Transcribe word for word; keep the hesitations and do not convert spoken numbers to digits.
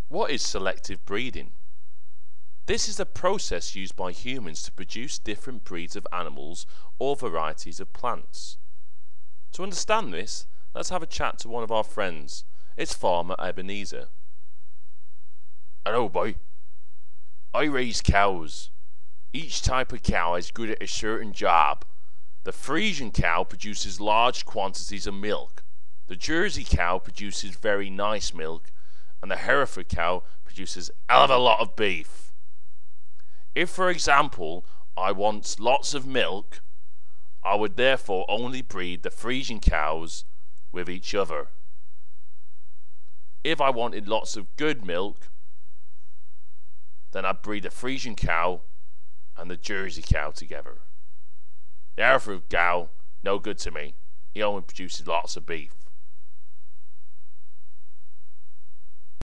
What is selective breeding? This is a process used by humans to produce different breeds of animals or varieties of plants. To understand this, let's have a chat to one of our friends. It's Farmer Ebenezer. Hello, boy. I raise cows. Each type of cow is good at a certain job. The Friesian cow produces large quantities of milk. The Jersey cow produces very nice milk, and the Hereford cow produces a hell of a lot of beef. If, for example, I want lots of milk, I would therefore only breed the Friesian cows with each other. If I wanted lots of good milk, then I'd breed the Friesian cow and the Jersey cow together. The Hereford cow, no good to me. He only produces lots of beef.